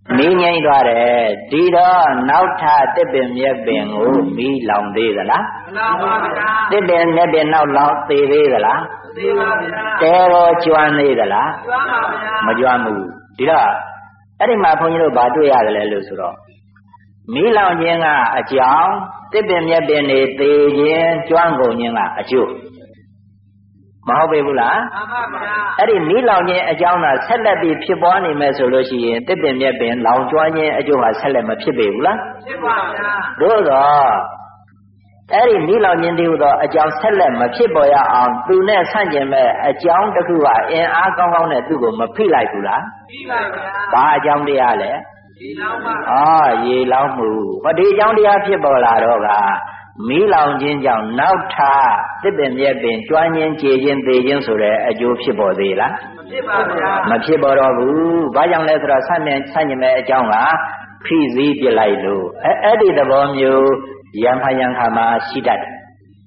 မီးငိမ့်သွားတယ်ဒီတော့နောက်ထတစ်ပင်မြက်ပင်ကိုမီးလောင်သေးသလားမလောင်ပါဗျာတစ်ပင်မြက်ပင်နောက်လောင်သေးသေးသလားသေးပါဗျာတဲတော်ကျွမ်းသေးသလားကျွမ်းပါဗျာမကျွမ်းဘူးဒီတော့အဲ့ဒီမှာဘုန်းကြီးတို့ဗာတွေ့ရတယ်လေလို့ဆိုတော့မီးလောင်ခြင်းကအကြောင်းတစ်ပင်မြက်ပင်နေသေးခြင်းကျွမ်းကုန်ခြင်းကအကျိုးမဟုတ်ပေဘူးလားမှန်ပါဗျာအဲ့ဒီမီးလောင်ခြင်းအကြောင်းကဆက်လက်ပြီးဖြစ်ပွားနေမယ်ဆိုလို့ရှိရင်တစ်ပင်မြက်ပင်လောင်ကျွမ်းခြင်းအကျိုးဟာဆက်လက်မဖြစ်ပေဘူးလားဖြစ်ပါဗျာတို့တော့အဲ့ဒီမီးလောင်ခြင်းတည်းဟူသောအကြောင်းဆက်လက်မဖြစ်ပေါ်ရအောင်သူနဲ့ဆန့်ကျင်မဲ့အကြောင်းတစ်ခုကအင်အားကောင်းကောင်းနဲ့သူ့ကိုမဖိလိုက်ဘူးလားဖိပါဗျာဘာအကြောင်းတရားလဲရေလောင်းပါရေလောင်းမှုဟောဒီအကြောင်းတရားဖြစ်ပေါ်လာတော့ကမီးလောင်ခြင်းကြောင့်နောက်ထတစ်ပင်မြက်ပင်ကျွမ်းခြင်းကြေခြင်းသေခြင်းဆိုတဲ့အကျိုးဖြစ်ပေါ်သေးလားမဖြစ်ပါဗျာမဖြစ်ပေါ်တော့ဘူးဘာကြောင့်လဲဆိုတော့ဆန့်ကျင်မဲ့အကြောင်းကဖိစည်းပြလိုက်လို့အဲ့ဒီသဘောမျိုးယံဖယံခါမှာရှိတတ်တယ်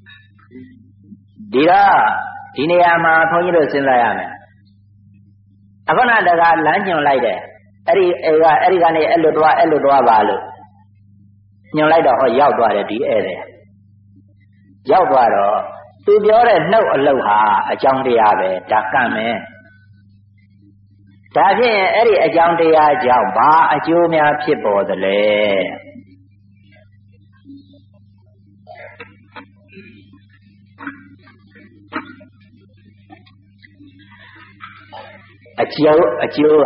ဒီနေရာမှာဘုန်းကြီးတို့စဉ်းစားရမယ်အခုနတကလမ်းညွှန်လိုက်တယ်အဲ့ဒီကနေအဲ့လိုသွားပါလို့ညွှန်လိုက်တော့ဟောရောက်သွားတယ်ဒီဧည့်သည်ရောက်သွားတော့သူပြောတဲ့နှုတ်အလုတ်ဟာအကြောင်းတရားပဲဒါကံမယ်ဒါဖြင့်အဲ့ဒီအကြောင်းတရားကြောင့်ဘာအကျိုးများဖြစ်ပေါ်သလဲအကျိုးဟာဣဇဒ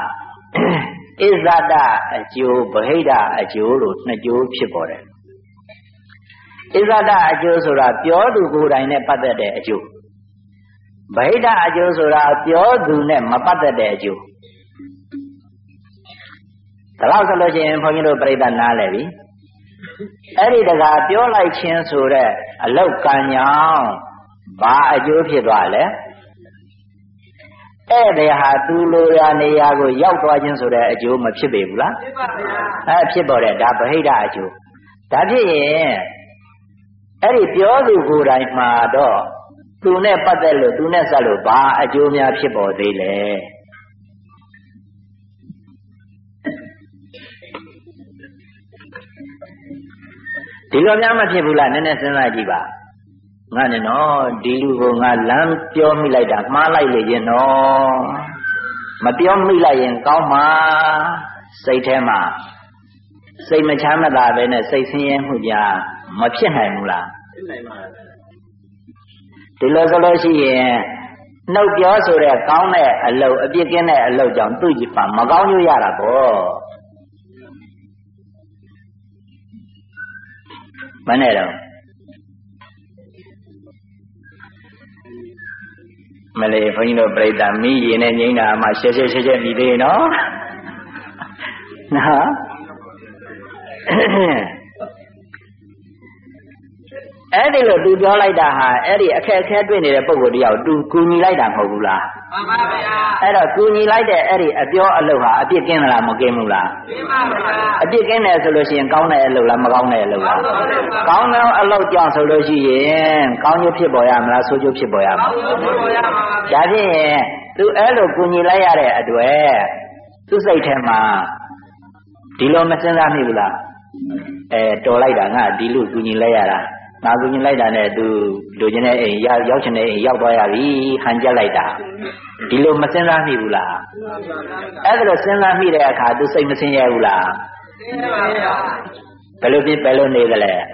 အကျိုးဗဟိတအကျိုးလို့နှစ်ကျိုးဖြစ်ပေါ်တယ်ဣဇဒအကျိုးဆိုတာပြောသူကိုယ်တိုင်နဲ့ပတ်သက်တဲ့အကျိုးဗဟိတအကျိုးဆိုတာပြောသူနဲ့မပတ်သက်တဲ့အကျိုးဒါလို့ဆိုလို့ရှိရင်ဘုန်းကြီးတို့ပြိဿနားလည်ပြီအဲ့ဒီတကားပြောလိုက်ခြင်းဆိုတဲ့အလောက်ကံကြောင့်ဘာအကျိုးဖြစ်သွားလဲဧည့်သည်ဟာသူလိုရာနေရာကိုရောက်သွားခြင်းဆိုတဲ့အကျိုးမဖြစ်ပေဘူးလားဖြစ်ပါဗျာဖြစ်ပေါ်တယ်ဒါဗဟိတအကျိုးဒါဖြစ်ရင်အဲ့ဒီပြောသူကိုယ်တိုင်မှာတော့သူနဲ့ပတ်သက်လို့သူနဲ့ဆက်လို့ဘာအကျိုးများဖြစ်ပေါ်သေးလဲဒီလိုများမဖြစ်ဘူးလားနည်းနည်းစဉ်းစားကြည့်ပါငါနဲ့နော်ဒီလူကိုငါလမ်းပြောမိလိုက်တာမှားလိုက်လေရင်နော်မပြောမိလိုက်ရင်ကောင်းမှာစိတ်ထဲမှာစိတ်မချမ်းမသာပဲနဲ့စိတ်ဆင်းရဲမှုကြမဖြစ်နိုင်ဘူးလားဖြစ်နိုင်ပါဒီလိုဆိုလို့ရှိရင်နှုတ်ပြောဆိုတဲ့ကောင်းတဲ့အလုပ်အပြစ်ကင်းတဲ့အလုပ်ကြောင့်သူ့ကြည့်ပါမကောင်းကျိုးရတာပေါ့မနဲ့တော့မလေးဘုန်းကြီးတို့ပြိတ္တာမီးရင်နဲ့ငိမ့်တာမှရှဲမြည်သေးနော်နော်အဲ့ဒီလိုသူပြောလိုက်တာဟာအဲ့ဒီအခက်အခဲတွေ့နေတဲ့ပုံကိုတယောက်သူကူညီလိုက်တာမဟုတ်ဘူးလားမှန်ပါဗျာအဲ့တော့ကူညီလိုက်တဲ့အဲ့ဒီအပြောအလုပ်ဟာအပြစ်ကင်းသလားမကင်းဘူးလားကင်းပါဗျာအပြစ်ကင်းတယ်ဆိုလို့ရှိရင်ကောင်းတဲ့အလုပ်လားမကောင်းတဲ့အလုပ်လားကောင်းတဲ့အလုပ်ကြောင့်ဆိုလို့ရှိရင်ကောင်းကျိုးဖြစ်ပေါ်ရမလားဆိုးကျိုးဖြစ်ပေါ်ရမလားကောင်းကျိုးဖြစ်ပေါ်ရမှာပါဗျာဒါဖြင့်သူအဲ့လိုကူညီလိုက်ရတဲ့အတွက်သူစိတ်ထဲမှာဒီလိုမစဉ်းစားမိဘူးလားတော်လိုက်တာငါဒီလိုကူညီလိုက်ရတာငါကူညီလိုက်တာနဲ့သူလိုချင်တဲ့အိမ်ရောက်ချင်တဲ့အိမ်ရောက်သွားရပြီဟန်ကြက်လိုက်တာဒီလိုမစဉ်းစားမိဘူးလားအဲ့ဒါလိုစဉ်းစားမိတဲ့အခါသူစိတ်မဆင်းရဲဘူးလားဆင်းရဲပါဗျာဘယ်လိုနေသလဲ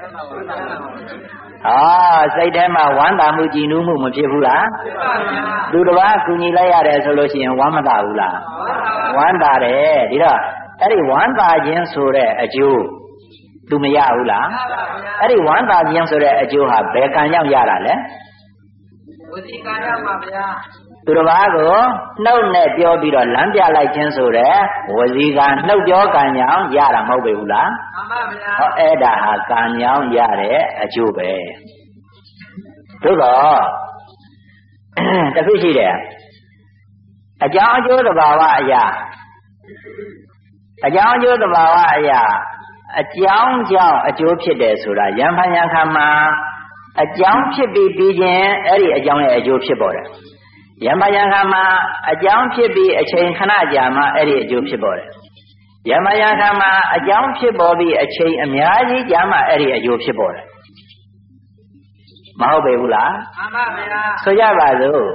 စိတ်ထဲမှာဝမ်းသာမှုကြည်နူးမှုမဖြစ်ဘူးလားဖြစ်ပါဗျာသူတစ်ပါးကူညီလိုက်ရတယ်ဆိုလို့ရှိရင်ဝမ်းမသာဘူးလားဝမ်းသာတယ်ဒီတော့အဲ့ဒီဝမ်းသာခြင်းဆိုတဲ့အကျိုးသူမရဘူးလားအဲ့ဒီဝမ်းသာခြင်းဆိုတဲ့အကျိုးဟာဘယ်ကံကြောင့်ရတာလဲဝစီကံကြောင့်ပါဗျာသူတစ်ပါးကိုနှုတ်နဲ့ပြောပြီးတော့လမ်းပြလိုက်ခြင်းဆိုတဲ့ဝစီကံနှုတ်ပြောကံကြောင့်ရတာမဟုတ်ပေဘူးလားမှန်ပါဗျာအဲ့ဒါဟာကံကြောင့်ရတဲ့အကျိုးပဲသို့တော့တခုရှိတယ်အကြောင်းအကျိုးသဘာဝအရာအကြောင်းအကျိုးသဘာဝအရာအကြောင်းကြောင့်အကျိုးဖြစ်တယ်ဆိုတာယံဖန်ယံခါမှာအကြောင်းဖြစ်ပြီးပြီးချင်းအဲ့ဒီအကြောင်းရဲ့အကျိုးဖြစ်ပေါ်တယ်ယံဖန်ယံခါမှာအကြောင်းဖြစ်ပြီးအချိန်ခဏကြာမှအဲ့ဒီအကျိုးဖြစ်ပေါ်တယ်ယမယခမှာအကြောင်းဖြစ်ပေါ်ပြီးအချိန်အများကြီးကြာမှအဲ့ဒီအကျိုးဖြစ်ပေါ်တယ်မဟုတ်ပေဘူးလားမှန်ပါဗျာဆိုကြပါစို့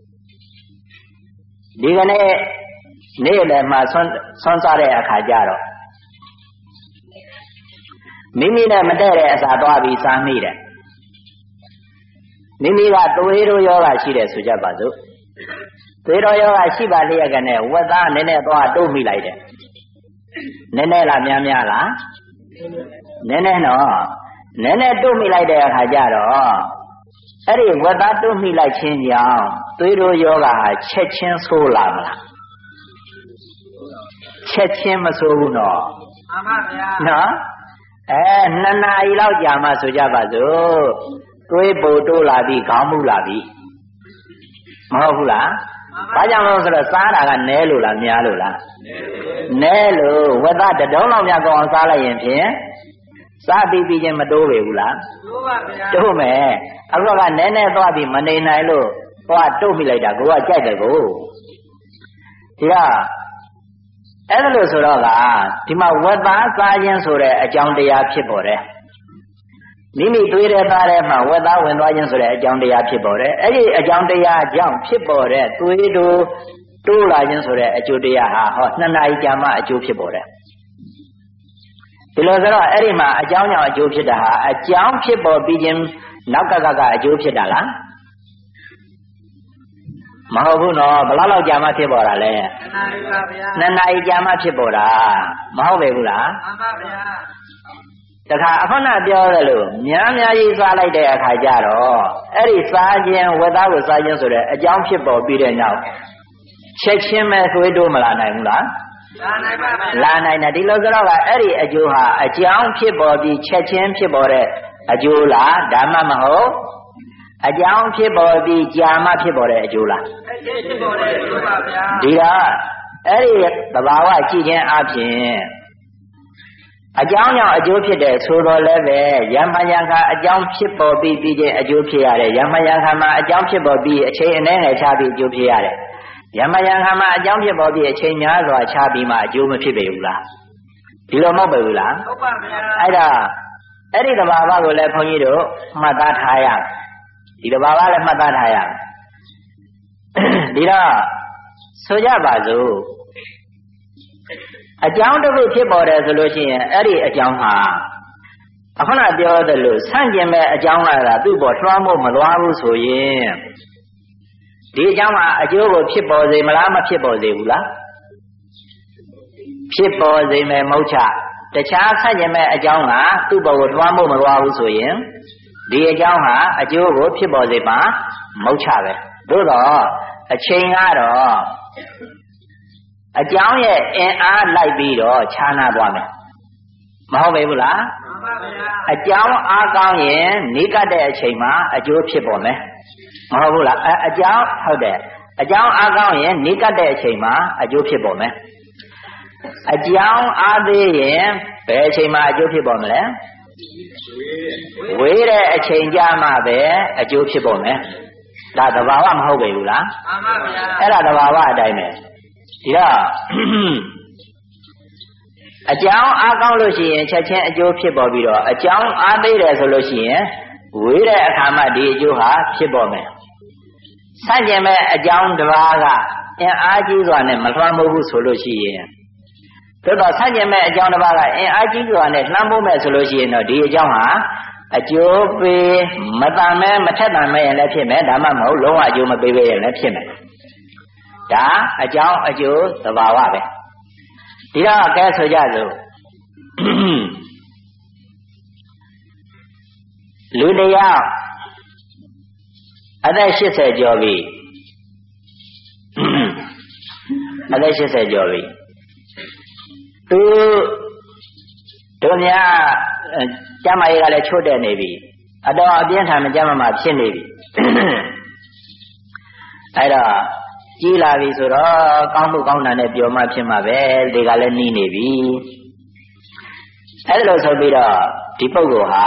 ဒီကနေ့နေ့လယ်မှာဆွမ်းစားတဲ့အခါကျတော့မိမိနဲ့မတည့်တဲ့အစာသွားပြီးစားမိတယ်မိမိကသွေးတို့ယောဂရှိတယ်ဆိုကြပါစို့သွေးတို့ယောဂရှိပါလျက်ကနဲ့ဝက်သားနည်းနည်းသွားတိုးမိလိုက်တယ်နည်းနည်းလားများများလားနည်းနည်းနော်နည်းနည်းတိုးမိလိုက်တဲ့အခါကျတော့အဲ့ဒီဝက်သားတိုးမိလိုက်ခြင်းကြောင့်သွေးတို့ယောဂဟာချက်ချင်းဆိုးလာမလားချက်ချင်းမဆိုးဘူးနော်မှန်ပါဗျာနော်2 နာရီလောက်ကြာမှဆိုကြပါစို့သွေးပိုတိုးလာပြီးခေါင်းမှုလာပြီးမဟုတ်ဘူးလားဘာကြောင့်လဲဆိုတော့စားတာကနဲလို့လားများလို့လားနဲလို့ဝက်သားတုံးလောက်များကောင်းအောင်စားလိုက်ရင်ဖြင့်စားပြီးချင်းမတိုးပေဘူးလားတိုးပါဗျာတိုးမယ်အခုကနဲနဲသွားပြီးမနေနိုင်လို့သွားတိုးမိလိုက်တာကိုကကြိုက်တယ်ကိုဒီကအဲ့ဒါလို့ဆိုတော့ကဒီမှာဝက်သားစားခြင်းဆိုတဲ့အကြောင်းတရားဖြစ်ပေါ်တယ်မိမိသွေးတဲ့သားထဲမှာဝက်သားဝင်သွားခြင်းဆိုတဲ့အကြောင်းတရားဖြစ်ပေါ်တယ်အဲ့ဒီအကြောင်းတရားကြောင့်ဖြစ်ပေါ်တဲ့သွေးတို့တိုးလာခြင်းဆိုတဲ့အကျိုးတရားဟာဟော2 နာရီကြာမှအကျိုးဖြစ်ပေါ်တယ်ဒီလိုဆိုတော့အဲ့ဒီမှာအကြောင်းကြောင့်အကျိုးဖြစ်တာဟာအကြောင်းဖြစ်ပေါ်ပြီးခြင်းနောက်ကကအကျိုးဖြစ်တာလားမဟုတ်ဘူးနော်ဘယ်လောက်ကြာမှဖြစ်ပေါ်တာလဲ 2 နာရီပါဗျာ 2 နာရီကြာမှဖြစ်ပေါ်တာမဟုတ်ပဲဘူးလားမှန်ပါဗျာတခါအခုနပြောတယ်လို့များကြီးစားလိုက်တဲ့အခါကျတော့အဲ့ဒီစားခြင်းဝက်သားကိုစားခြင်းဆိုတဲ့အကြောင်းဖြစ်ပေါ်ပြီးတဲ့နောက်ချက်ချင်းပဲသွေးတိုးမလာနိုင်ဘူးလားလာနိုင်ပါဗျာလာနိုင်တယ်ဒီလိုဆိုတော့အဲ့ဒီအကျိုးဟာအကြောင်းဖြစ်ပေါ်ပြီးချက်ချင်းဖြစ်ပေါ်တဲ့အကျိုးလားဒါမှမဟုတ်အကြောင်းဖြစ်ပေါ်ပြီးကြာမှဖြစ်ပေါ်တဲ့အကျိုးလားအကျိုးဖြစ်ပေါ်တဲ့အကျိုးပါဗျာဒီတော့အဲ့ဒီသဘာဝကြည့်ခြင်းအပြင်အကြောင်းကြောင့်အကျိုးဖြစ်တယ်ဆိုတော့လည်းပဲယမယံခါအကြောင်းဖြစ်ပေါ်ပြီးခြင်းအကျိုးဖြစ်ရတယ်ယမယံခါမှာအကြောင်းဖြစ်ပေါ်ပြီးအချိန်အနည်းငယ်ခြားပြီးအကျိုးဖြစ်ရတယ်ယမယံခါမှာအကြောင်းဖြစ်ပေါ်ပြီးအချိန်များစွာခြားပြီးမှအကျိုးမဖြစ်ပေဘူးလားဒီလိုမဟုတ်ပေဘူးလားဟုတ်ပါဗျာအဲ့ဒါအဲ့ဒီသဘာဝကိုလည်းခွန်ကြီးတို့မှတ်သားထားရဒီသဘာဝလည်းမှတ်သားထားရဒီတော့ဆိုကြပါစို့အကြောင်းတစ်ခုဖြစ်ပေါ်တယ်ဆိုလို့ရှိရင်အဲ့ဒီအကြောင်းဟာအခုနပြောသလိုဆန့်ကျင်မဲ့အကြောင်းလာသူ့ပေါ်လွှမ်းမို့မလွှားဘူးဆိုရင်ဒီအကြောင်းဟာအကျိုးကိုဖြစ်ပေါ်စေမလားမဖြစ်ပေါ်စေဘူးလားဖြစ်ပေါ်စေမယ်မဟုတ်ချတခြားဆန့်ကျင်မဲ့အကြောင်းကသူ့ပေါ်ကိုလွှမ်းမို့မလွှားဘူးဆိုရင်ဒီအကြောင်းဟာအကျိုးကိုဖြစ်ပေါ်စေမှာမဟုတ်ချပဲသို့တော့အချိန်ကတော့အကြောင်းရဲ့အင်အားလိုက်ပြီးတော့ခြားနာသွားမယ်မဟုတ်ပေဘူးလားမှန်ပါဗျာအကြောင်းအားကောင်းရင်နိကတဲ့အချိန်မှာအကျိုးဖြစ်ပေါ်မယ်မဟုတ်ဘူးလားအကြောင်းဟုတ်တယ်အကြောင်းအားကောင်းရင်နိကတဲ့အချိန်မှာအကျိုးဖြစ်ပေါ်မယ်အကြောင်းအားသေးရင်ဘယ်အချိန်မှာအကျိုးဖြစ်ပေါ်မလဲဝေးတဲ့အချိန်ကြမှပဲအကျိုးဖြစ်ပေါ်မယ်ဒါသဘာဝမဟုတ်ပေဘူးလားမှန်ပါဗျာအဲ့ဒါသဘာဝအတိုင်းပဲဒီတော့အကြောင်းအားကောင်းလို့ရှိရင်ချက်ချင်းအကျိုးဖြစ်ပေါ်ပြီးတော့အကြောင်းအားသေးတယ်ဆိုလို့ရှိရင်ဝေးတဲ့အခါမှဒီအကျိုးဟာဖြစ်ပေါ်မယ်ဆန့်ကျင်မဲ့အကြောင်းတစ်ပါးကအင်အားကြီးစွာနဲ့မလွှမ်းမိုးဘူးဆိုလို့ရှိရင်သို့တော့ဆန့်ကျင်မဲ့အကြောင်းတစ်ပါးကအင်အားကြီးစွာနဲ့လွှမ်းမိုးမဲ့ဆိုလို့ရှိရင်တော့ဒီအကြောင်းဟာအကျိုးပေးမတန်မဲမထက်တန်မဲရင်လည်းဖြစ်မယ်ဒါမှမဟုတ်လုံးဝအကျိုးမပေးပဲရင်လည်းဖြစ်မယ်ဒါအကြောင်းအကျိုးသဘာဝပဲဒီတော့ကဲဆိုကြစို့လူတယောက်အသက်80ကျော်ပြီအသက်80ကျော်ပြီတို့များကျမကြီးကလည်းချို့တဲ့နေပြီအတော်အပြင်းထန်မကျမမှာဖြစ်နေပြီအဲ့တော့ကြီးလာပြီဆိုတော့ကောင်းမှုကောင်းတာနဲ့ပြောမှဖြစ်မှာပဲဒီကလည်းနှီးနေပြီအဲ့လိုဆိုပြီးတော့ဒီပုဂ္ဂိုလ်ဟာ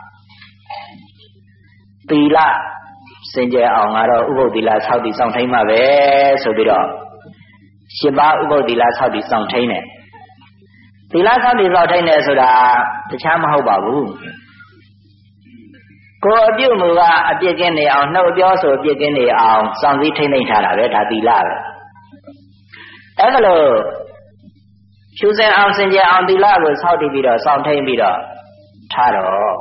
သီလစင်ကြယ်အောင်ကတော့ဥပုသ်သီလဆောက်တည်ဆောင်ထိန်မှာပဲဆိုပြီးတော့ 8 ပါးဥပုသ်သီလဆောက်တည်ဆောင်ထိန်တယ်သီလဆောက်တည်ဆောက်ထိန်တယ်ဆိုတာတခြားမဟုတ်ပါဘူးကိုယ်အပြုမူကအပြစ်ကင်းနေအောင်နှုတ်ပြောဆိုအပြစ်ကင်းနေအောင်စောင့်စည်းထိန်းသိမ်းထားတာပဲဒါသီလပဲအဲ့ဒါလို့ဖြူစင်အောင်စင်ကြယ်အောင်သီလကိုဆောက်တည်ပြီးတော့စောင့်ထိန်ပြီးတော့ထားတော့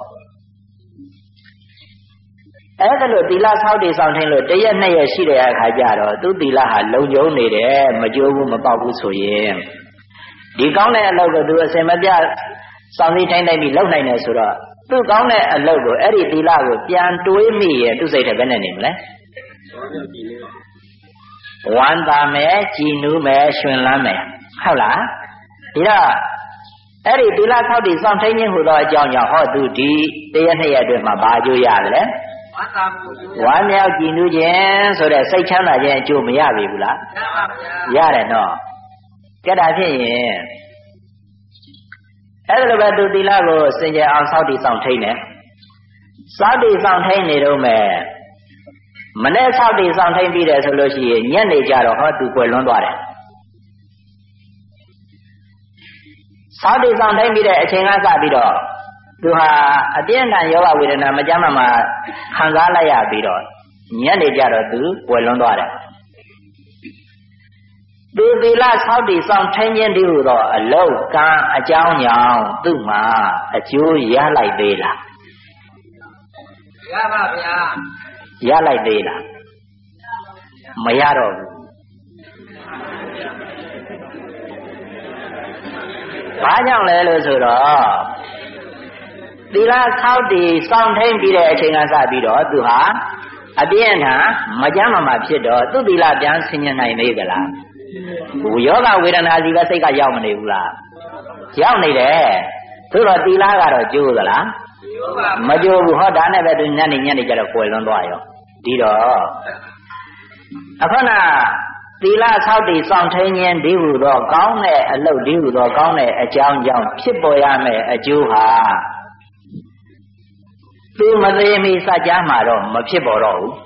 အဲ့ဒါလို့သီလဆောက်တည်စောင့်ထိန်လို့တရက်နှစ်ရက်ရှိတဲ့အခါကျတော့သူသီလဟာလုံခြုံနေတယ်မကြိုးဘူးမပေါက်ဘူးဆိုရင်ဒီကောင်းတဲ့အလုပ်ကိုသူအစင်မပြစောင့်စည်းထိန်းသိမ်းပြီးလုပ်နိုင်တယ်ဆိုတော့သူကောင်းတဲ့အလုပ်ကိုအဲ့ဒီသီလကိုပြန်တွေးမိရင်သူစိတ်ထဲဘယ်နဲ့နေမလဲဝမ်းသာမယ်ကြည်နူးမယ်ရှင်လန်းမယ်ဟုတ်လားဒီတော့အဲ့ဒီသီလဆောက်တည်စောင့်ထိန်ခြင်းဟူသောအကြောင်းကြောင့်ဟောသူဒီတရက်နှစ်ရက်အတွင်းမှာဘာအကျိုးရတယ်လဲဝမ်းမြောက်ကြည်နူးခြင်းဆိုတဲ့စိတ်ချမ်းသာခြင်းအကျိုးမရပြီဘူးလားရတယ်နော်ကြက်တာဖြစ်ရင်အဲ့ဒါလိုပဲသူသီလကိုစင်ကြယ်အောင်စောင့်တည်စောင့်ထိန်တယ်စောင့်တည်စောင့်ထိန်နေတော့မယ်မနေ့စောင့်တည်စောင့်ထိန်ပြီးတယ်ဆိုလို့ရှိရင်ညနေကြတော့ဟောသူကွယ်လွန်းသွားတယ်စောင့်တည်စောင့်ထိန်ပြီးတဲ့အချိန်ကစပြီးတော့သူဟာအပြင်းထန်ယောဂဝေဒနာမကြမ်းမှခံစားလိုက်ရပြီးတော့ညနေကြတော့သူကွယ်လွန်းသွားတယ်သူသီလဆောက်တည်ဆောင်ထိန်ခြင်းတည်းဟူသောအလောကံအကြောင်းကြောင့်သူ့မှာအကျိုးရလိုက်သေးလားရပါဗျာရလိုက်သေးလားမရတော့ဘူးဘာကြောင့်လဲလို့ဆိုတော့သီလဆောက်တည်ဆောင်ထိန်ပြီးတဲ့အချိန်ကစပြီးတော့သူဟာအပြင်းထန်မကြမ်းမှဖြစ်တော့သူ့သီလပြန်ဆင်ញနိုင်သေးကြလားယောဂဝေဒနာစီပဲစိတ်ကရောက်မနေဘူးလားရောက်နေတယ်သို့တော့သီလကတော့ကျိုးသလားမကျိုးဘူးဟောဒါနဲ့ပဲသူညနေကြတော့ကွယ်လွန်သွားရောဒီတော့အခုနသီလဆောက်တည်ဆောင်ထိန်ခြင်းဒီဟုသောကောင်းတဲ့အလုပ်ဒီဟုသောကောင်းတဲ့အကြောင်းကြောင့်ဖြစ်ပေါ်ရမယ်အကျိုးဟာသူမသေးမီစကြမှာတော့မဖြစ်ပေါ်တော့ဘူး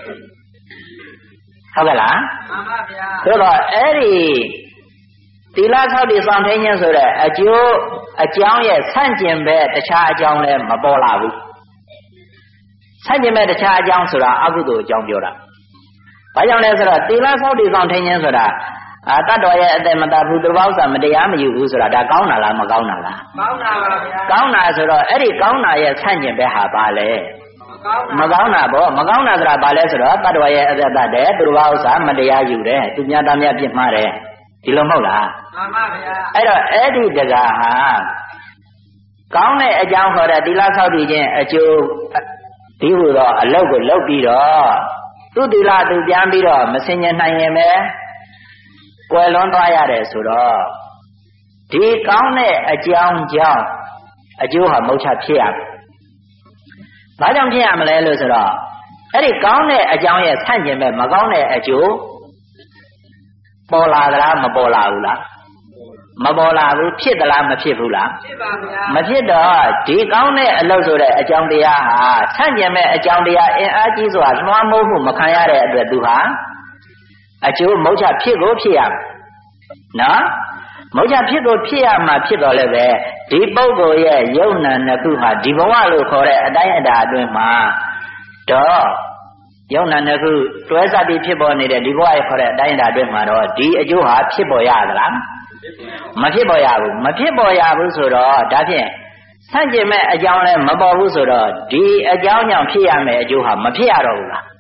ဟုတ်ကဲ့လားမှန်ပါဗျာဆိုတော့အဲ့ဒီသီလဆောက်တည်ဆောင်ထိန်ခြင်းဆိုတဲ့အကျိုးအကြောင်းရဲ့ဆန့်ကျင်ဘက်တခြားအကြောင်းလည်းမပေါ်လာဘူးဆန့်ကျင်ဘက်တခြားအကြောင်းဆိုတာအကုသိုလ်အကြောင်းပြောတာဘာကြောင့်လဲဆိုတော့သီလဆောက်တည်ဆောင်ထိန်ခြင်းဆိုတာတတ္တဝရဲ့အသက်မတတ်ဘူးသူဘောက်စာမတရားမယူဘူးဆိုတာဒါကောင်းတာလားမကောင်းတာလားကောင်းတာပါဗျာကောင်းတာဆိုတော့အဲ့ဒီကောင်းတာရဲ့ဆန့်ကျင်ဘက်ဟာဘာလဲမကောင်းတာပေါ့မကောင်းတာဆိုတာဘာလဲဆိုတော့တတ္တဝရဲ့အသက်တတ်တယ်သူဘောက်စာမတရားယူတယ်သူများသားများပြစ်မှားတယ်ဒီလိုမဟုတ်လားမှန်ပါဗျာအဲ့တော့အဲ့ဒီတကားဟာကောင်းတဲ့အကြောင်းခေါ်တဲ့သီလဆောက်တည်ခြင်းအကျိုးဒီဟုသောအလုပ်ကိုလုပ်ပြီးတော့သူသီလသူပြန်ပြီးတော့မဆင်ញံနိုင်ရင်ပဲကွယ်လွန်သွားရတယ်ဆိုတော့ဒီကောင်းတဲ့အကြောင်းကြောင့်အကျိုးဟာမုတ်ချဖြစ်ရမယ်။ဘာကြောင့်ဖြစ်ရမလဲလို့ဆိုတော့အဲ့ဒီကောင်းတဲ့အကြောင်းရဲ့ဆန့်ကျင်မဲ့မကောင်းတဲ့အကျိုးပေါ်လာသလားမပေါ်လာဘူးလားမပေါ်လာဘူးဖြစ်သလားမဖြစ်ဘူးလားဖြစ်ပါဗျာမဖြစ်တော့ဒီကောင်းတဲ့အလုပ်ဆိုတဲ့အကြောင်းတရားဟာဆန့်ကျင်မဲ့အကြောင်းတရားအင်အားကြီးစွာလွှမ်းမိုးမှုမခံရတဲ့အတွက်သူဟာအကျိုးမုတ်ချဖြစ်ကိုဖြစ်ရမယ်နော်မုတ်ချဖြစ်ကိုဖြစ်ရမှာဖြစ်တော့လည်းပဲဒီပုဂ္ဂိုလ်ရဲ့ယုံနာနှစ်ခုဟာဒီဘဝလို့ခေါ်တဲ့အတိုင်းအတာအတွင်းမှာတော့ယုံနာနှစ်ခုတွဲစပ်ပြီးဖြစ်ပေါ်နေတဲ့ဒီဘဝရဲ့ခေါ်တဲ့အတိုင်းအတာအတွင်းမှာတော့ဒီအကျိုးဟာဖြစ်ပေါ်ရသလားမဖြစ်ပေါ်ရဘူးမဖြစ်ပေါ်ရဘူးဆိုတော့ဒါဖြင့်ဆန့်ကျင်မဲ့အကြောင်းလည်းမပေါ်ဘူးဆိုတော့ဒီအကြောင်းကြောင့်ဖြစ်ရမယ်အကျိုးဟာမဖြစ်ရတော့ဘူးလား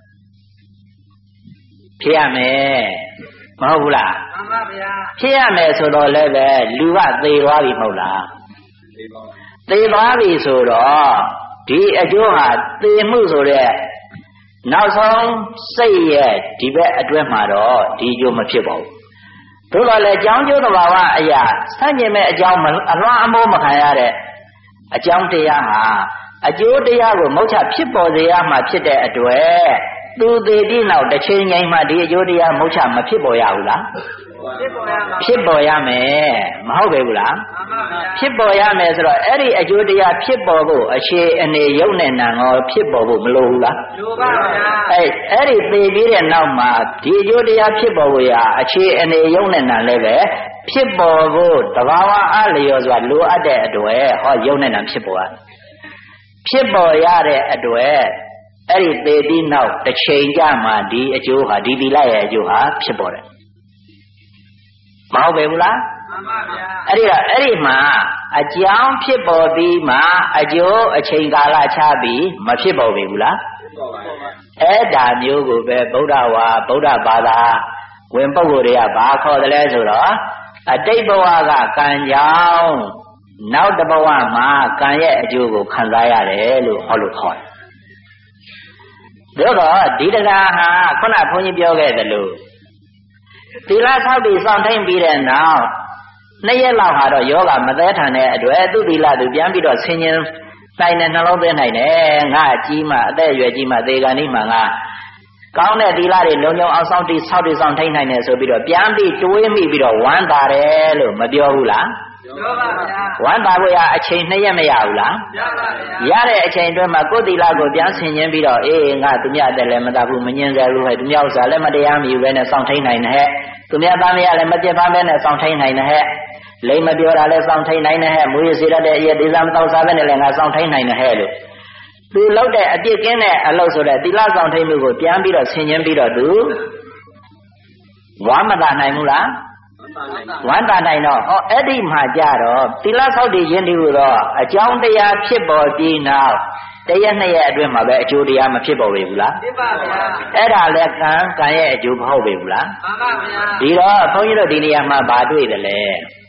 ဖြစ်ရမယ်မဟုတ်ဘူးလားမှန်ပါဗျာဖြစ်ရမယ်ဆိုတော့လည်းပဲလူကသေသွားပြီမဟုတ်လားသေသွားပြီဆိုတော့ဒီအကျိုးဟာသေမှုဆိုတဲ့နောက်ဆုံးစိတ်ရဲ့ဒီဘက်အတွင်းမှာတော့ဒီအကျိုးမဖြစ်ပါဘူးသို့တော်လည်းကြောင်းကျိုးသဘာဝအရာဆန့်ကျင်မဲ့အကြောင်းအလွှမ်းအမိုးမခံရတဲ့အကြောင်းတရားဟာအကျိုးတရားကိုမုတ်ချဖြစ်ပေါ်စေရမှာဖြစ်တဲ့အတွက်သူသေးပြီးနောက်တစ်ချိန်ချိန်မှဒီအကျိုးတရားမုတ်ချမဖြစ်ပေါ်ရဘူးလားဖြစ်ပေါ်ရမယ်မဟုတ်ပေဘူးလားဖြစ်ပေါ်ရမယ်ဆိုတော့အဲ့ဒီအကျိုးတရားဖြစ်ပေါ်ဖို့အခြေအနေရုပ်နဲ့နာငေါဖြစ်ပေါ်ဖို့မလိုဘူးလားလိုပါဗျာအဲ့ဒီသိပြီးတဲ့နောက်မှာဒီအကျိုးတရားဖြစ်ပေါ်ဖို့ရာအခြေအနေရုပ်နဲ့နာလည်းပဲဖြစ်ပေါ်ဖို့တဘာဝအလျော်စွာလိုအပ်တဲ့အတွက်ဟောရုပ်နဲ့နာဖြစ်ပေါ်ရဖြစ်ပေါ်ရတဲ့အတွက်အဲ့ဒီသိပြီးနောက်တစ်ချိန်ကြမှာဒီအကျိုးဟာဒီသီလရဲ့အကျိုးဟာဖြစ်ပေါ်တယ်မဟုတ်ပေဘူးလားမှန်ပါဗျာအဲ့ဒီမှာအကြောင်းဖြစ်ပေါ်ပြီးမှအကျိုးအချိန်ကာလချပြီးမဖြစ်ပေါ်ပေဘူးလားဖြစ်ပေါ်ပါဗျာအဲ့ဒါမျိုးကိုပဲဗုဒ္ဓဝါဗုဒ္ဓဘာသာဝင်ပုဂ္ဂိုလ်တွေကဘာခေါ်တယ်လဲဆိုတော့အတိတ်ဘဝကကံကြောင့်နောက်တဘဝမှာကံရဲ့အကျိုးကိုခံစားရတယ်လို့ဟောလို့ခေါ်တယ်ဒါတော့ဒီတရားဟာခုနဘုန်းကြီးပြောခဲ့သလိုသီလဆောက်တည်ဆောင်ထိန်ပြီးတဲ့နောက်2ရက်လောက်ဟာတော့ယောဂမသေးထန်တဲ့အတွက်သူသီလသူပြန်ပြီးတော့ဆင်ញင်နိုင်တဲ့နှလုံးသွင်းနိုင်တယ်ငါကြီးမှအသက်အရွယ်ကြီးမှသေကံဤမှငါကောင်းတဲ့သီလတွေလုံလုံအောင်ဆောင်တည်ဆောက်တည်ဆောင်ထိန်နိုင်တယ်ဆိုပြီးတော့ပြန်ပြီးတွေးမိပြီးတော့ဝမ်းသာတယ်လို့မပြောဘူးလားပြောပါဗျာဝမ်းသာဖို့ရအချိန်2ရက်မရဘူးလားရပါဗျာရတဲ့အချိန်အတွင်းမှာကိုယ်သီလကိုပြန်ဆင်ញင်ပြီးတော့အေးငါသူမြတ်တယ်လည်းမတတ်ဘူးမငြင်းကြဘူးဟဲ့သူမြတ်ဥစ္စာလည်းမတရားမယူပဲနဲ့ဆောင်ထိန်နိုင်တယ်ဟဲ့သူမြတ်သားမရလည်းမပြတ်ပါပဲနဲ့ဆောင်ထိန်နိုင်တယ်ဟဲ့လိမ့်မပြောတာလည်းဆောင်ထိန်နိုင်တယ်ဟဲ့မူရစေရတဲ့အရေးဒေသမတောက်စားပဲနဲ့လည်းငါဆောင်ထိန်နိုင်တယ်ဟဲ့လို့သူလောက်တဲ့အပြစ်ကင်းတဲ့အလုပ်ဆိုတဲ့သီလဆောင်ထိန်မှုကိုပြန်ပြီးတော့ဆင်ញင်ပြီးတော့သူဝါမသာနိုင်ဘူးလားဝမ်းသာနိုင်တော့ဟောအဲ့ဒီမှာကြတော့သီလဆောက်တည်ခြင်းဒီဟုတော့အကြောင်းတရားဖြစ်ပေါ်ပြီးနောက်တရက်2ရက်အတွင်းမှာပဲအကျိုးတရားမဖြစ်ပေါ်ပေဘူးလားဖြစ်ပါဗျာအဲ့ဒါလည်းကံရဲ့အကျိုးမဟုတ်ပေဘူးလားမှန်ပါဗျာဒီတော့ဘုန်းကြီးတို့ဒီနေရာမှာဗာတွေ့တယ်လေ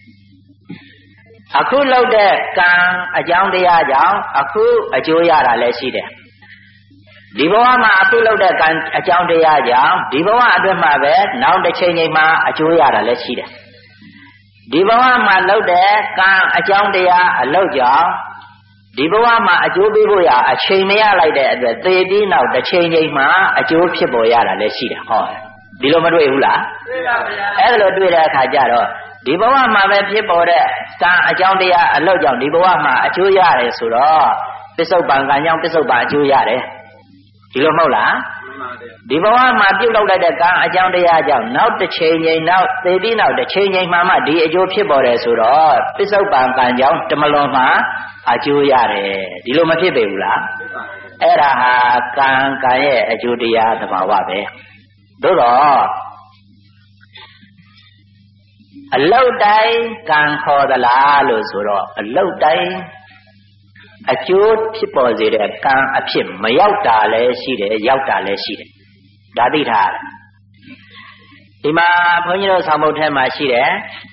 အခုလောက်တဲ့ကံအကြောင်းတရားကြောင့်အခုအကျိုးရတာလည်းရှိတယ်ဒီဘဝမှာအခုလောက်တဲ့ကံအကြောင်းတရားကြောင့်ဒီဘဝအတွင်းမှာပဲနောက်တစ်ချိန်ချိန်မှာအကျိုးရတာလည်းရှိတယ်ဒီဘဝမှာလောက်တဲ့ကံအကြောင်းတရားအလောက်ကြောင့်ဒီဘဝမှာအကျိုးပေးဖို့ရအချိန်မရလိုက်တဲ့အတွက်သေပြီးနောက်တစ်ချိန်ချိန်မှာအကျိုးဖြစ်ပေါ်ရတာလည်းရှိတယ်ဟောဒီလိုမတွေ့ဘူးလားတွေ့ပါဗျာအဲ့ဒါလိုတွေ့တဲ့အခါကျတော့ဒီဘဝမှာပဲဖြစ်ပေါ်တဲ့ကံအကြောင်းတရားအလောက်ကြောင့်ဒီဘဝမှာအကျိုးရတယ်ဆိုတော့ပစ္စုပန်ကံကြောင့်ပစ္စုပန်အကျိုးရတယ်ဒီလိုမဟုတ်လားဒီဘဝမှာပြုတ်လောက်လိုက်တဲ့ကံအကြောင်းတရားကြောင့်နောက်တစ်ချိန်ချိန်နောက်သေပြီးနောက်တစ်ချိန်ချိန်မှဒီအကျိုးဖြစ်ပေါ်တယ်ဆိုတော့ပစ္စုပန်ကံကြောင့်တမလွန်မှာအကျိုးရတယ်ဒီလိုမဖြစ်ပေဘူးလားအဲ့ဒါဟာကံရဲ့အကျိုးတရားသဘာဝပဲသို့တော့အလောက်တိုင်းကံခေါ်သလားလို့ဆိုတော့အလောက်တိုင်းအကျိုးဖြစ်ပေါ်စေတဲ့ကံအဖြစ်မရောက်တာလည်းရှိတယ်ရောက်တာလည်းရှိတယ်ဒါသိထားတယ်ဒီမှာဘုန်းကြီးတို့ဆောင်ပုဒ်ထဲမှာရှိတယ်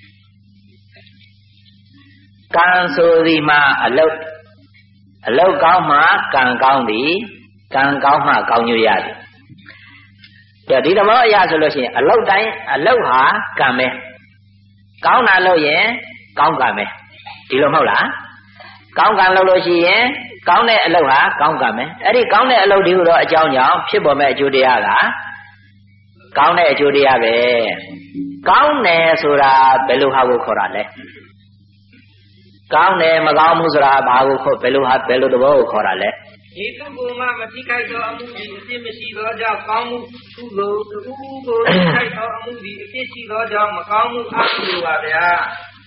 ကံဆိုသည်မှာအလောက်ကောင်းမှကံကောင်းသည်ကံကောင်းမှကောင်းညွတ်ရသည်ဒီသဘောအရဆိုလို့ရှိရင်အလောက်တိုင်းအလောက်ဟာကံပဲကောင်းတာလို့ရင်ကောင်းကံပဲဒီလိုမဟုတ်လားကောင်းကံလုပ်လို့ရှိရင်ကောင်းတဲ့အလုပ်ဟာကောင်းကံပဲအဲ့ဒီကောင်းတဲ့အလုပ်ဒီဟူသောအကြောင်းကြောင့်ဖြစ်ပေါ်မဲ့အကျိုးတရားကကောင်းတဲ့အကျိုးတရားပဲကောင်းတယ်ဆိုတာဘယ်လိုဟာကိုခေါ်တာလဲကောင်းတယ်မကောင်းဘူးဆိုတာဘာကိုခေါ်ဘယ်လိုသဘောကိုခေါ်တာလဲဒီပုဂ္ဂိုလ်မှမထိခိုက်သောအမှုဒီအပြစ်မရှိသောကြောင့်ကောင်းမှုကုသိုလ်တူကိုထိခိုက်သောအမှုဒီအပြစ်ရှိသောကြောင့်မကောင်းမှုအကုသိုလ်ပါဗျာ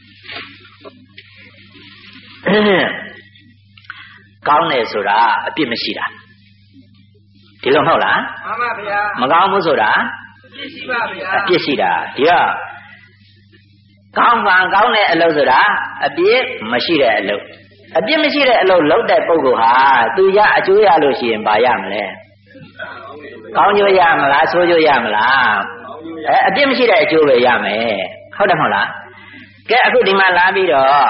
ကောင်းတယ်ဆိုတာအပြစ်မရှိတာဒီလိုမဟုတ်လားမှန်ပါဗျာမကောင်းဘူးဆိုတာအပြစ်ရှိပါဗျာအပြစ်ရှိတာဒီတော့ကောင်းတဲ့အလုပ်ဆိုတာအပြစ်မရှိတဲ့အလုပ်အပြစ်မရှိတဲ့အလုပ်လုပ်တဲ့ပုဂ္ဂိုလ်ဟာသူရအကျိုးရလို့ရှိရင်ဘာရမလဲကောင်းကျိုးရမလားဆိုးကျိုးရမလားအပြစ်မရှိတဲ့အကျိုးပဲရမယ်ဟုတ်တယ်မဟုတ်လားကဲအခုဒီမှာလာပြီးတော့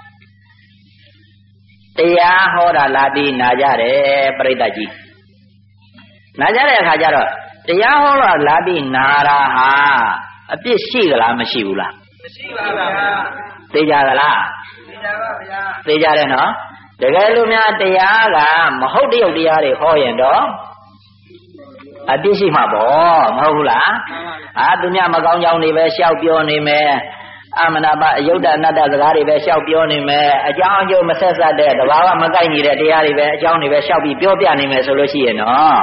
တရားဟောတာလာပြီးနာကြတယ်ပရိသတ်ကြီးနာကြတဲ့အခါကျတော့တရားဟောတာလာပြီးနာတာဟာအပြစ်ရှိသလားမရှိဘူးလားမရှိပါဗျာသိကြသလားသိကြပါဗျာသိကြတယ်နော်တကယ်လို့များတရားကမဟုတ်တရုပ်တရားတွေဟောရင်တော့အပြစ်ရှိမှာပေါ့မဟုတ်ဘူးလားသူများမကောင်းကြောင်းတွေပဲရှောက်ပြောနေမယ်အမနာပအယုဒ္ဓအနတ္တစကားတွေပဲရှောက်ပြောနေမယ်အကြောင်းအကျိုးမဆက်ဆက်တဲ့တဘာဝမကိုက်ညီတဲ့တရားတွေပဲအကြောင်းတွေပဲရှောက်ပြီးပြောပြနေမယ်ဆိုလို့ရှိရင်နော်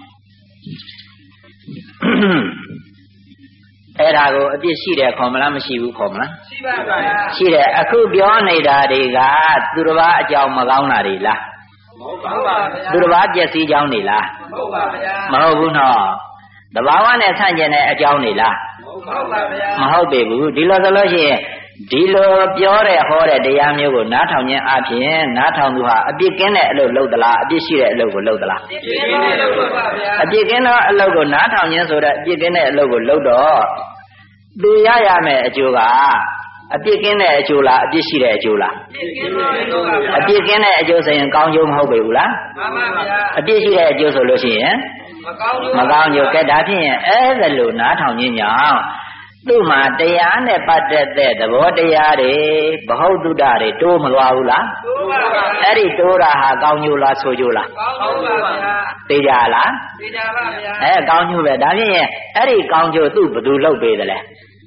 အဲ့ဒါကိုအပြစ်ရှိတယ်ခေါ်မလားမရှိဘူးခေါ်မလားရှိပါပါရှိတယ်အခုပြောနေတာတွေကသူတစ်ပါးအကြောင်းမကောင်းတာတွေလားမဟုတ်ပါဗျာသူတစ်ပါးပျက်စီးကြောင်းတွေလားမဟုတ်ပါဗျာမဟုတ်ဘူးနော်တဘာဝနဲ့ဆန့်ကျင်တဲ့အကြောင်းတွေလားမဟုတ်ပါဗျာမဟုတ်ပေဘူးဒီလိုဆိုလို့ရှိရင်ဒီလိုပြောတဲ့ဟောတဲ့တရားမျိုးကိုနားထောင်ခြင်းအပြင်နားထောင်သူဟာအပြစ်ကင်းတဲ့အလုပ်လုပ်သလားအပြစ်ရှိတဲ့အလုပ်ကိုလုပ်သလားအပြစ်ကင်းတဲ့အလုပ်ပါဗျာအပြစ်ကင်းသောအလုပ်ကိုနားထောင်ခြင်းဆိုတဲ့အပြစ်ကင်းတဲ့အလုပ်ကိုလုပ်တော့သူရရမယ်အကျိုးကအပြစ်ကင်းတဲ့အကျိုးလားအပြစ်ရှိတဲ့အကျိုးလားအပြစ်ကင်းတဲ့အကျိုးဆိုရင်ကောင်းကျိုးမဟုတ်ပေဘူးလားမှန်ပါဗျာအပြစ်ရှိတဲ့အကျိုးဆိုလို့ရှိရင်မကောင်းကျိုးကဲဒါဖြင့်အဲ့ဒါလို့နားထောင်ခြင်းကြောင့်သူ့မှာတရားနဲ့ပတ်သက်တဲ့သဘောတရားတွေဘဟုတုတ္တတွေတိုးမလွားဘူးလားတိုးပါပါအဲ့ဒီတိုးတာဟာကောင်းကျိုးလားဆိုးကျိုးလားကောင်းကျိုးပါဗျာသိကြလားသိကြပါဗျာကောင်းကျိုးပဲဒါဖြင့်အဲ့ဒီကောင်းကျိုးသူ့ဘယ်သူလုပ်ပေးတယ်လဲ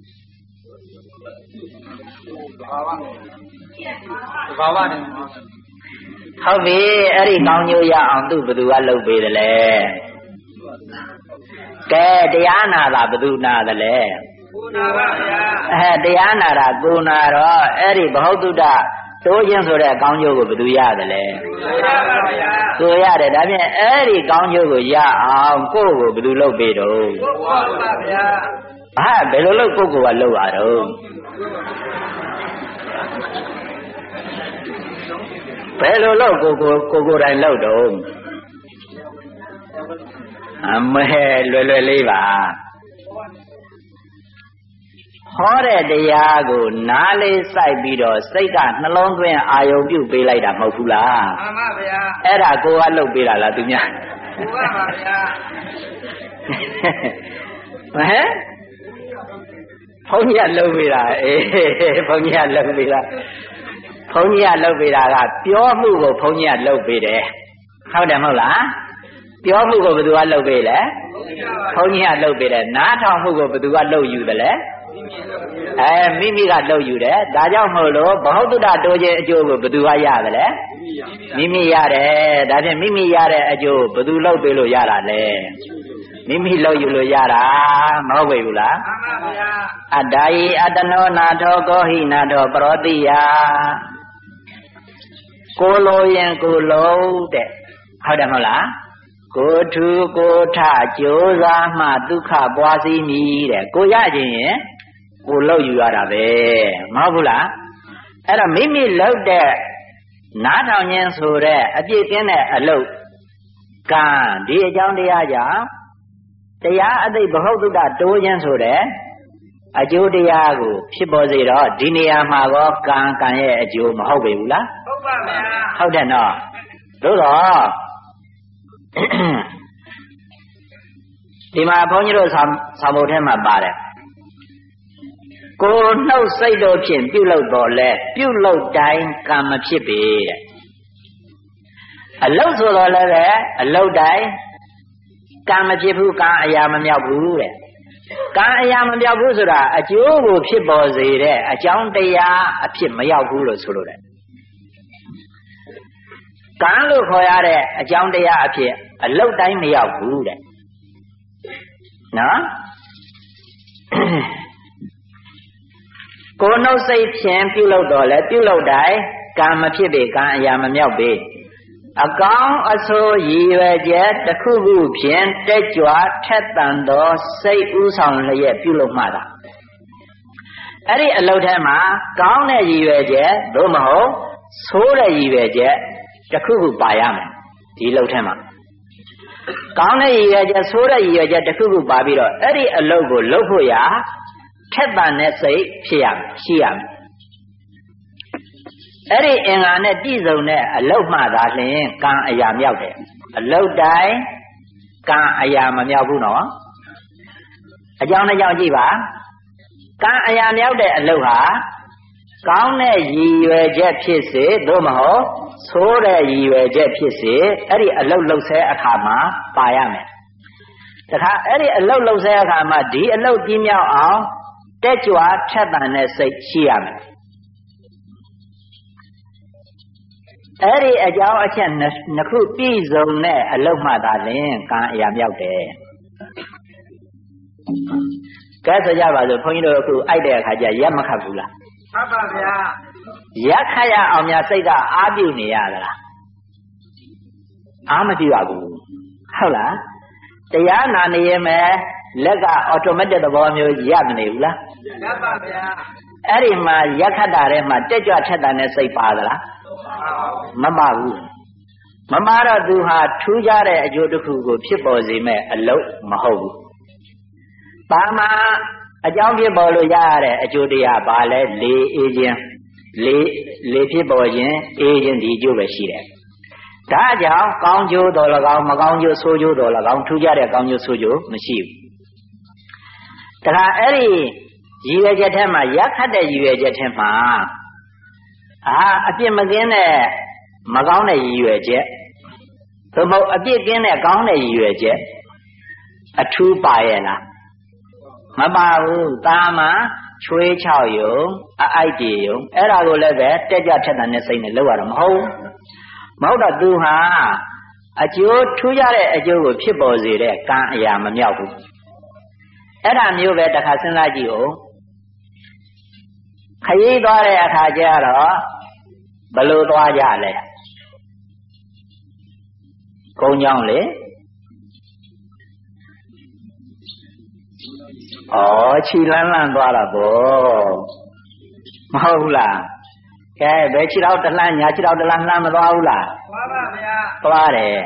သဘာဝနဲ့ဟုတ်ပြီအဲ့ဒီကောင်းကျိုးရအောင်သူ့ဘယ်သူကလုပ်ပေးတယ်လဲကဲတရားနာတာဘယ်သူနာတယ်လဲကိုနာပါဗျာတရားနာတာကိုနာတော့အဲ့ဒီဘဟုတုတ္တတိုးခြင်းဆိုတဲ့ကောင်းကျိုးကိုဘယ်သူရတယ်လဲကိုရပါဗျာကိုရတယ်ဒါဖြင့်အဲ့ဒီကောင်းကျိုးကိုရအောင်ကိုယ့်ကိုဘယ်သူလုပ်ပေးတော့ကိုပါဗျာဘယ်လိုလုပ်ကိုယ့်ကိုကလုပ်ရတော့ဘယ်လိုလုပ်ကိုတိုင်လုပ်တော့အမဲလွယ်လွယ်လေးပါဟောတဲ့တရားကိုနားလေးစိုက်ပြီးတော့စိတ်ကနှလုံးသွင်းအာယုံပြုတ်ပေးလိုက်တာမဟုတ်ဘူးလားမှန်ပါဗျာအဲ့ဒါကိုကလုပ်ပေးတာလားသူများကိုပါပါဗျာဘုန်းကြီးကလုပ်ပေးတာဘုန်းကြီးကလုပ်ပေးတာဘုန်းကြီးကလုပ်ပေးတာကပြောမှုကိုဘုန်းကြီးကလုပ်ပေးတယ်ဟုတ်တယ်မဟုတ်လားပြောမှုကိုဘယ်သူကလုပ်ပေးလဲဘုန်းကြီးကလုပ်ပေးတယ်နားထောင်မှုကိုဘယ်သူကလုပ်ယူတယ်လဲမိမိကလုပ်ယူတယ်ဒါကြောင့်မို့လို့ဘဟုတုတ္တတိုးခြင်းအကျိုးကိုဘယ်သူကရတယ်လဲမိမိရတယ်ဒါဖြင့်မိမိရတဲ့အကျိုးဘယ်သူလုပ်ပေးလို့ရတာလဲမိမိလုပ်ယူလို့ရတာမဟုတ်ပေဘူးလားမှန်ပါဗျာအတ္တယိအတ္တနောနာထောကောဟိနာထောပရောတိယကိုလိုရင်ကိုလုံးတဲ့ဟုတ်တယ်မဟုတ်လားကိုထူကိုထကြိုးစားမှဒုက္ခပွားစီမည်တဲ့ကိုရခြင်းရင်ကိုလောက်ယူရတာပဲမဟုတ်ဘူးလားအဲ့တော့မိမိလောက်တဲ့နားထောင်ခြင်းဆိုတဲ့အပြည့်ကင်းတဲ့အလုပ်ကံဒီအကြောင်းတရားကြောင့်တရားအသိဘဟုတုတ္တတိုးခြင်းဆိုတဲ့အကျိုးတရားကိုဖြစ်ပေါ်စေတော့ဒီနေရာမှာကောကံရဲ့အကျိုးမဟုတ်ပေဘူးလားဟုတ်ပါဗျာဟုတ်တယ်နော်သို့တော့ဒီမှာဘုန်းကြီးတို့ဆောင်းဘုတ်ထဲမှာပါတယ်ကိုနှုတ်စိတ်တို့ဖြင့်ပြုလုပ်တော်လဲပြုလုပ်တိုင်းကံမဖြစ်ပေတဲ့အလုတ်ဆိုတော့လည်းပဲအလုတ်တိုင်းကံမဖြစ်ဘူးကံအရာမမြောက်ဘူးတဲ့ကံအရာမမြောက်ဘူးဆိုတာအကျိုးကိုဖြစ်ပေါ်စေတဲ့အကြောင်းတရားအဖြစ်မရောက်ဘူးလို့ဆိုလိုတယ်ကံလို့ခေါ်ရတဲ့အကြောင်းတရားအဖြစ်အလုတ်တိုင်းမရောက်ဘူးတဲ့နော်ကိုယ်နှုတ်စိတ်ဖြင့်ပြုလုပ်တော်လဲပြုလုပ်တိုင်းကံမဖြစ်ပေကံအရာမမြောက်ပေအကောင်းအဆိုးရည်ရွယ်ချက်တစ်ခုခုဖြင့်တက်ကြွထက်သန်သောစိတ်ဥဆောင်လျက်ပြုလုပ်မှတာအဲ့ဒီအလုပ်ထဲမှာကောင်းတဲ့ရည်ရွယ်ချက်သို့မဟုတ်ဆိုးတဲ့ရည်ရွယ်ချက်တစ်ခုခုပါရမယ်ဒီလုပ်ထဲမှာကောင်းတဲ့ရည်ရွယ်ချက်ဆိုးတဲ့ရည်ရွယ်ချက်တစ်ခုခုပါပြီးတော့အဲ့ဒီအလုပ်ကိုလုပ်ဖို့ရာထက်သန်တဲ့စိတ်ဖြစ်ရမယ်ရှိရမယ်အဲ့ဒီအင်္ဂါနဲ့ပြည့်စုံတဲ့အလုပ်မှသာလျှင်ကံအရာမြောက်တယ်အလုပ်တိုင်းကံအရာမမြောက်ဘူးနော်အကြောင်းနဲ့ကြောင့်ကြည့်ပါကံအရာမြောက်တဲ့အလုပ်ဟာကောင်းတဲ့ရည်ရွယ်ချက်ဖြစ်စေသို့မဟုတ်ဆိုးတဲ့ရည်ရွယ်ချက်ဖြစ်စေအဲ့ဒီအလုပ်လုပ်ဆဲအခါမှာပါရမယ်တခါအဲ့ဒီအလုတ်လှုပ်ဆဲအခါမှာဒီအလုတ်ပြင်းမြောက်အောင်တက်ကြွထက်သန်တဲ့စိတ်ရှိရမယ်အဲ့ဒီအကြောင်းအချက်နှစ်ခုပြည့်စုံတဲ့အလုတ်မှသာလျှင်ကံအရာမြောက်တယ်ကဲဆိုကြပါစို့ဘုန်းကြီးတို့အခုအိုက်တဲ့အခါကျရက်မခတ်ဘူးလားခတ်ပါဗျာရက်ခတ်ရအောင်များစိတ်ကအားပြုနေရသလားအားမပြုရဘူးဟုတ်လားတရားနာနေရင်ပဲလက်ကအော်တိုမက်တစ်သဘောမျိုးရပ်မနေဘူးလားရပ်ပါဗျာအဲ့ဒီမှာရက်ခတ်တာထဲမှာတက်ကြွထက်သန်တဲ့စိတ်ပါသလားမပါဘူးမပါတော့သူဟာထူးခြားတဲ့အကျိုးတစ်ခုကိုဖြစ်ပေါ်စေမဲ့အလုပ်မဟုတ်ဘူးပါမအကြောင်းဖြစ်ပေါ်လို့ရရတဲ့အကျိုးတရားပါလဲလေအေးခြင်းလေဖြစ်ပေါ်ခြင်းအေးခြင်းဒီအကျိုးပဲရှိတယ်ဒါကြောင့်ကောင်းကျိုးတော်၎င်းမကောင်းကျိုးဆိုးကျိုးတော်၎င်းထူးခြားတဲ့ကောင်းကျိုးဆိုးကျိုးမရှိဘူးဒါကအဲ့ဒီရည်ရွယ်ချက်ထဲမှာရက်ခတ်တဲ့ရည်ရွယ်ချက်ထဲမှာအပြစ်မကင်းတဲ့မကောင်းတဲ့ရည်ရွယ်ချက်သို့မဟုတ်အပြစ်ကင်းတဲ့ကောင်းတဲ့ရည်ရွယ်ချက်အထူးပါရဲ့လားမပါဘူးတာမှာချွေးချောက်ယုံအိုက်တီယုံအဲ့ဒါကိုလည်းပဲတက်ကြထက်သန်တဲ့စိတ်နဲ့လုပ်ရတော့မဟုတ်တော့သူဟာအကျိုးထူးခြားတဲ့အကျိုးကိုဖြစ်ပေါ်စေတဲ့ကံအရာမမြောက်ဘူးအဲ့ဒါမျိုးပဲတစ်ခါစဉ်းစားကြည့်ဦးခရီးသွားတဲ့အခါကျတော့ဘယ်လိုသွားကြလဲကုန်းကြောင်းလေခြိလန်းလန်းသွားတာပေါ့မဟုတ်ဘူးလားကဲဘယ်ခြေတော့တလှမ်းညာခြေတော့တလှမ်းလှမ်းမသွားဘူးလားသွားပါဗျာသွားတယ်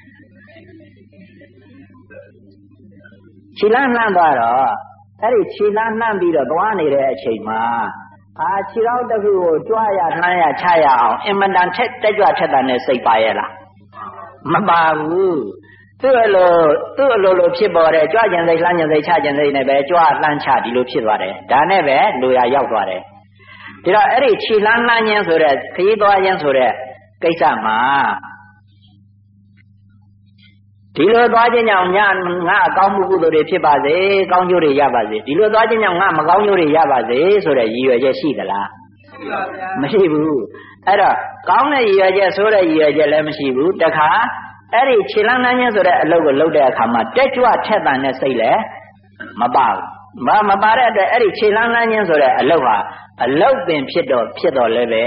ခြေလန်းလှမ်းသွားတော့အဲ့ဒီခြေလန်းလှမ်းပြီးတော့သွားနေတဲ့အချိန်မှာခြေတော့တစ်ခုကိုကြွရလှမ်းရချရအောင်အင်မတန်တက်ကြွထက်သန်တဲ့စိတ်ပါရဲ့လားမပါဘူးသူ့အလိုဖြစ်ပေါ်တဲ့ကြွကျင်စိတ်လှမ်းကျင်စိတ်ချကျင်စိတ်နဲ့ပဲကြွလှမ်းချဒီလိုဖြစ်သွားတယ်ဒါနဲ့ပဲလူရရောက်သွားတယ်ဒါတော့အဲ့ဒီခြေလှမ်းလှမ်းခြင်းဆိုတဲ့ခရီးသွားခြင်းဆိုတဲ့ကိစ္စမှာဒီလိုသွားခြင်းကြောင့်ငါအကောင်းမှုကုသိုလ်တွေဖြစ်ပါစေကောင်းကျိုးတွေရပါစေဒီလိုသွားခြင်းကြောင့်ငါမကောင်းကျိုးတွေရပါစေဆိုတဲ့ရည်ရွယ်ချက်ရှိသလားမရှိဘူးအဲ့တော့ကောင်းတဲ့ရည်ရွယ်ချက်ဆိုတဲ့ရည်ရွယ်ချက်လည်းမရှိဘူးတခါအဲ့ဒီခြေလန်းနှမ်းခြင်းဆိုတဲ့အလုပ်ကိုလုပ်တဲ့အခါမှာတက်ကြွထက်သန်တဲ့စိတ်လည်းမပါဘူးမပါတဲ့အတွက်အဲ့ဒီခြေလန်းနှမ်းခြင်းဆိုတဲ့အလုပ်ဟာအလုပ်ပင်ဖြစ်တော့လည်းပဲ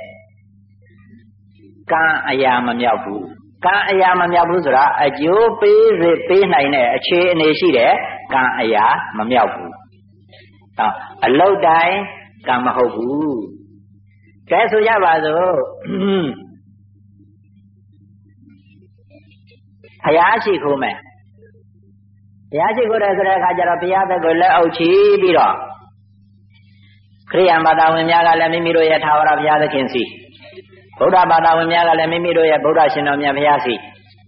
ကံအရာမမြောက်ဘူးကံအရာမမြောက်ဘူးဆိုတာအကျိုးပေးနိုင်တဲ့အခြေအနေရှိတဲ့ကံအရာမမြောက်ဘူးအလုပ်တိုင်းကံမဟုတ်ဘူးကဲဆိုကြပါစို့ဘုရားရှိခိုးမယ်ဘုရားရှိခိုးတယ်ဆိုတဲ့အခါကျတော့ဘုရားဘက်ကိုလက်အုပ်ချီပြီးတော့ခရိယံဘာသာဝင်များကလည်းမိမိတို့ရဲ့ထာဝရဘုရားသခင်စီဗုဒ္ဓဘာသာဝင်များကလည်းမိမိတို့ရဲ့ဗုဒ္ဓရှင်တော်မြတ်ဘုရားစီ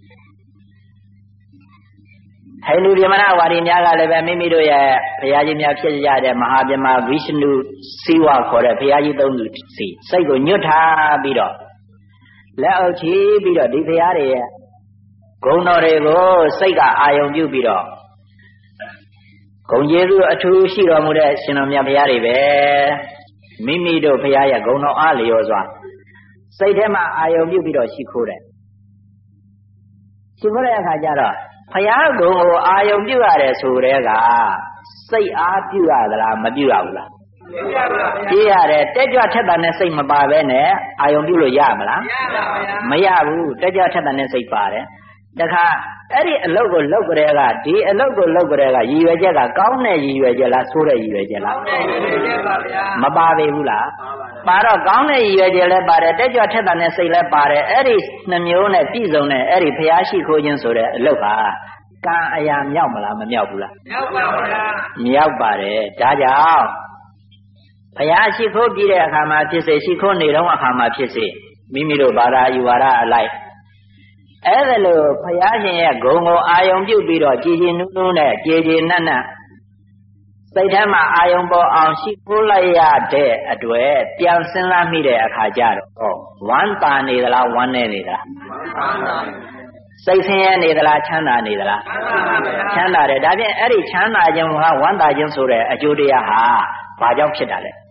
ဟိန္ဒူဗြဟ္မဏဝါဒီများကလည်းပဲမိမိတို့ရဲ့ဘုရားကြီးများဖြစ်ကြတဲ့မဟာဗြဟ္မာဝိရှနုစီဝါခေါ်တဲ့ဘုရားကြီးသုံးသူစီစိတ်ကိုညွတ်ထားပြီးတော့လက်အုပ်ချီပြီးတော့ဒီဘုရားတွေရဲ့ဂုဏ်တော်တွေကိုစိတ်ကအာယုံပြုပြီးတော့ဂုဏ်ကျေးဇူးအထူးရှိတော်မူတဲ့ရှင်တော်မြတ်ဘုရားတွေပဲမိမိတို့ဘုရားရဲ့ဂုဏ်တော်အားလျော်စွာစိတ်ထဲမှာအာယုံပြုပြီးတော့ရှိခိုးတယ်ရှိခိုးတဲ့အခါကျတော့ဘုရားဂုဏ်ကိုအာယုံပြုရတယ်ဆိုတဲ့ကစိတ်အားပြုရသလားမပြုရဘူးလားပြုရတယ်တက်ကြွထက်သန်တဲ့စိတ်မပါဘဲနဲ့အာယုံပြုလို့ရမလားမရဘူးတက်ကြွထက်သန်တဲ့စိတ်ပါတယ်တခါအဲ့ဒီအလုပ်ကိုလုပ်ကြတဲ့ကဒီအလုပ်ကိုလုပ်ကြတဲ့ကရည်ရွယ်ချက်ကကောင်းတဲ့ရည်ရွယ်ချက်လားဆိုးတဲ့ရည်ရွယ်ချက်လားမပါပေဘူးလားပါတော့ကောင်းတဲ့ရည်ရွယ်ချက်လည်းပါတယ်တက်ကြွထက်သန်တဲ့စိတ်လည်းပါတယ်အဲ့ဒီနှမျိုးနဲ့ပြည့်စုံတဲ့အဲ့ဒီဘုရားရှိခိုးခြင်းဆိုတဲ့အလုပ်ဟာကံအရာမြောက်မလားမမြောက်ဘူးလားမြောက်ပါဗျာမြောက်ပါတယ်ဒါကြောင့်ဘုရားရှိခိုးပြီးတဲ့အခါမှာဖြစ်စေရှိခိုးနေတော့အခါမှာဖြစ်စေမိမိတို့ဘာသာယူဝါဒအလိုက်အဲ့ဒါလို့ဘုရားရှင်ရဲ့ဂုဏ်ကိုအာယုံပြုပြီးတော့ကြည်ကြည်နူးနူးနဲ့ကြည်ကြည်နက်နက်စိတ်ထဲမှာအာယုံပေါ်အောင်ရှိခိုးလိုက်ရတဲ့အတွက်ပြန်စဉ်းစားမိတဲ့အခါကျတော့ဝမ်းပါနေသလားဝမ်းနေနေသလားစိတ်ဆင်းရဲနေသလားချမ်းသာနေသလားချမ်းသာတယ်ဒါဖြင့်အဲ့ဒီချမ်းသာခြင်းကဝမ်းသာခြင်းဆိုတဲ့အကျိုးတရားဟာဘာကြောင့်ဖြစ်တာလဲ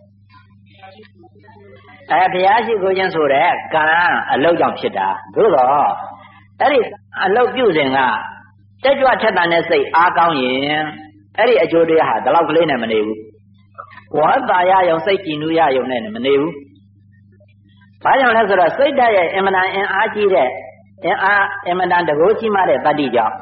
ဘုရားရှိခိုးခြင်းဆိုတဲ့ကံအလုပ်ကြောင့်ဖြစ်တာသို့တော့အဲ့ဒီအလုပ်ပြုစဉ်ကတက်ကြွထက်သန်တဲ့စိတ်အားကောင်းရင်အဲ့ဒီအကျိုးတရားဟာဒီလောက်ကလေးနဲ့မနေဘူးဝမ်းသာရယုံစိတ်ကြည်နူးရယုံနဲ့မနေဘူးဘာကြောင့်လဲဆိုတော့စိတ်ဓာတ်ရဲ့အင်မတန်အင်အားကြီးတဲ့အင်အားအင်မတန်တကိုးကြီးမားတဲ့တတ္တိကြောင့်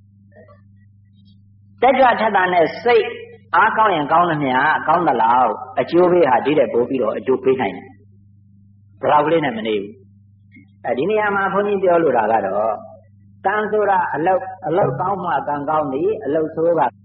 တက်ကြွထက်သန်တဲ့စိတ်အားကောင်းရင်ကောင်းသမျှကောင်းသလောက်အကျိုးပေးဟာဒီတဲ့ပို့ပြီးတော့အကျိုးပေးနိုင်တယ်ဘယ်လောက်ကလေးနဲ့မနေဘူးဒီနေရာမှာဘုန်းကြီးပြောလိုတာကတော့ကံဆိုတာအလုတ်ကောင်းမှကံကောင်းသည်အလုတ်ဆိုးက